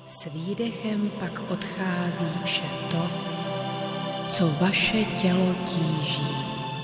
S výdechem pak odchází vše to, co vaše tělo tíží.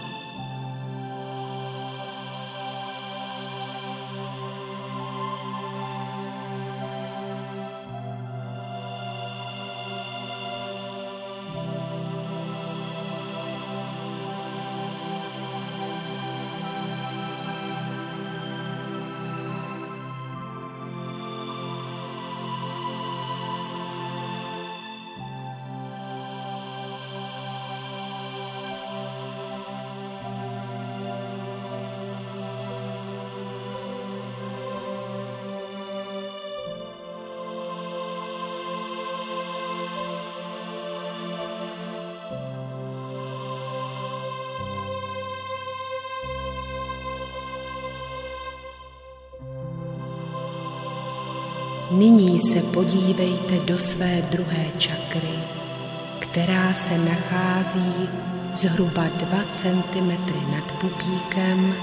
Nyní se podívejte do své druhé čakry, která se nachází zhruba 2 cm nad pupíkem.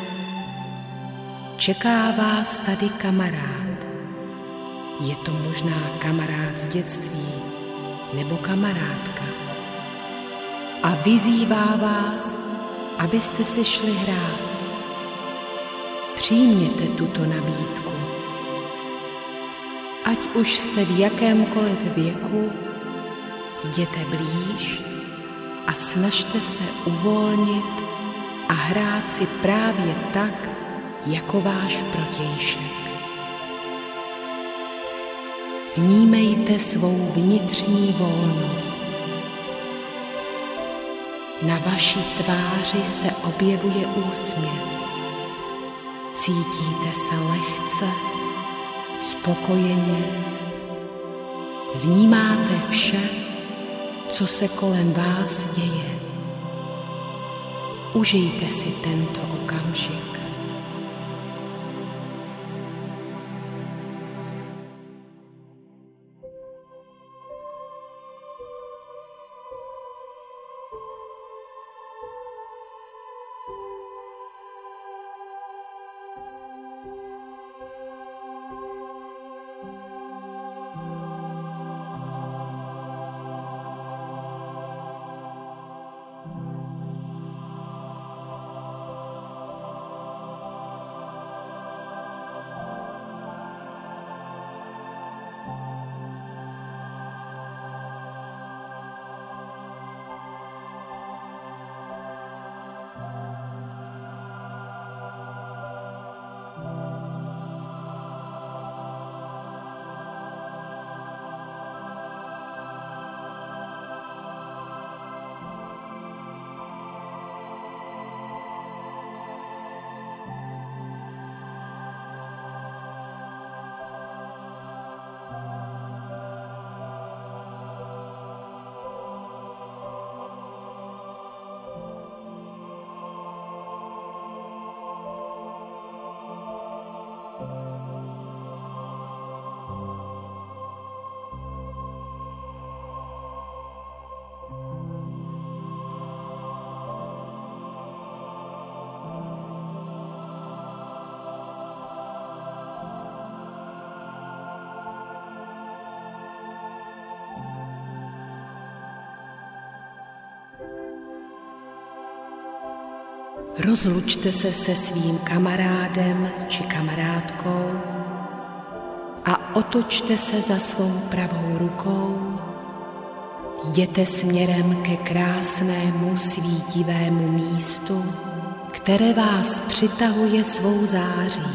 Čeká vás tady kamarád. Je to možná kamarád z dětství nebo kamarádka. A vyzývá vás, abyste si šli hrát. Přijměte tuto nabídku. Ať už jste v jakémkoliv věku, jděte blíž a snažte se uvolnit a hrát si právě tak, jako váš protějšek. Vnímejte svou vnitřní volnost. Na vaší tváři se objevuje úsměv. Cítíte se lehce, spokojeně, vnímáte vše, co se kolem vás děje. Užijte si tento okamžik. Rozlučte se se svým kamarádem či kamarádkou a otočte se za svou pravou rukou. Jděte směrem ke krásnému svítivému místu, které vás přitahuje svou září.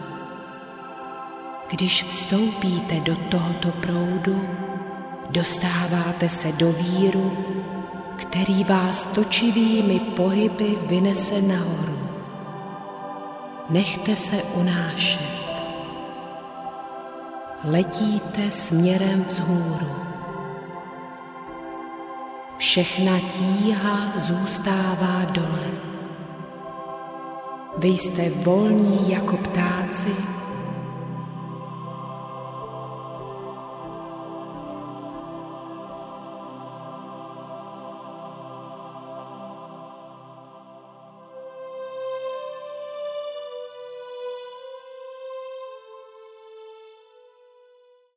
Když vstoupíte do tohoto proudu, dostáváte se do víru, který vás točivými pohyby vynese nahoru. Nechte se unášet. Letíte směrem vzhůru. Všechna tíha zůstává dole. Vy jste volní jako ptáci